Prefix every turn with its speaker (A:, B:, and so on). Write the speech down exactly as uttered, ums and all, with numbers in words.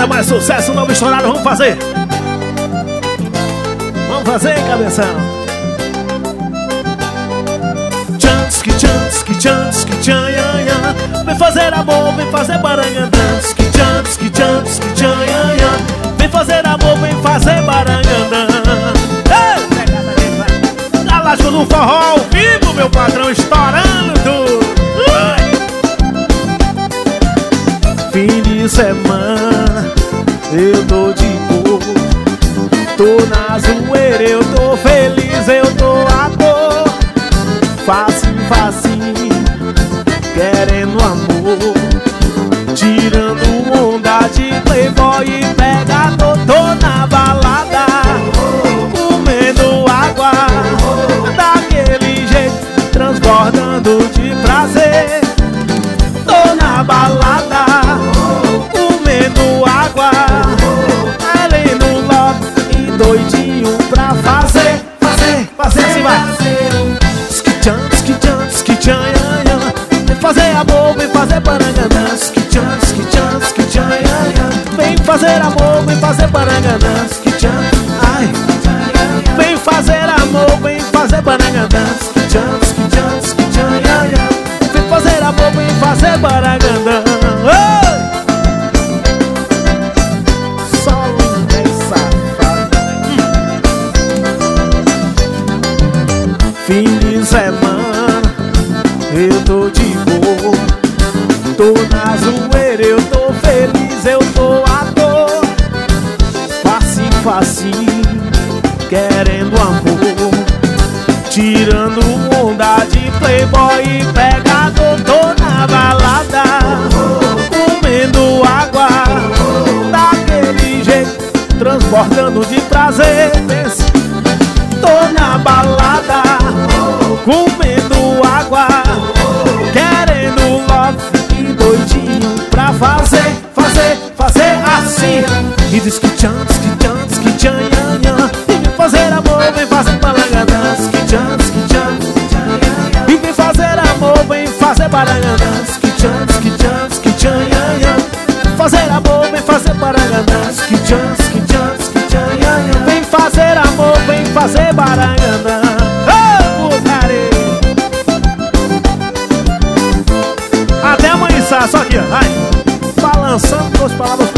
A: Bota mais sucesso, novo estourado, vamos fazer. Vamos fazer, cabeção. Tchansky, tchansky, tchansky, tchanhanhã. Vem fazer amor, vem fazer barangandã. Tchansky, tchansky, tchansky, tchanhanhã. Vem fazer amor, vem fazer barangandã. Galáctico do forró ao vivo, meu patrão, estourando tudo. Fim de semana, eu tô de boa. Tô na zoeira, eu tô feliz, eu tô à toa. Facinho, facinho, querendo amor. Tirando onda de playboy e pegador. Tô na balada, comendo água, daquele jeito, transbordando de prazer. Tô na balada, comendo água, além no love e doidinho pra fazer, fazer, fazer, assim vai. Skitchan, skitchan, skitchan, vem fazer amor, vem fazer barangandã. Skitchan, skitchan, skitchan, vem fazer amor, vem fazer barangandã. Skitchan, ai, vem fazer amor, vem fazer barangandã. Skitchan, skitchan, skitchan, vem fazer amor, vem fazer barangandã. Fim de semana, eu tô de boa. Tô na zoeira, eu tô feliz, eu tô à toa. Facinho, facinho, querendo amor. Tirando onda de playboy e pegador. Tô na balada, comendo água, daquele jeito, transbordando de prazer. Tô na balada, comendo água, querendo love e doidinho pra fazer, fazer, fazer assim. E diz que tchan, que tchan, que tchan, e vem fazer amor, vem fazer barangandã. Que tchan, que tchan, e vem fazer amor, vem fazer barangandã. Que tchan, que tchan, que tchan, fazer amor, vem fazer barangandã. Que tchan, que tchan, que tchan, vem fazer amor, vem fazer barangandã. Até amanhã, só aqui, ó, vai balançando duas palavras.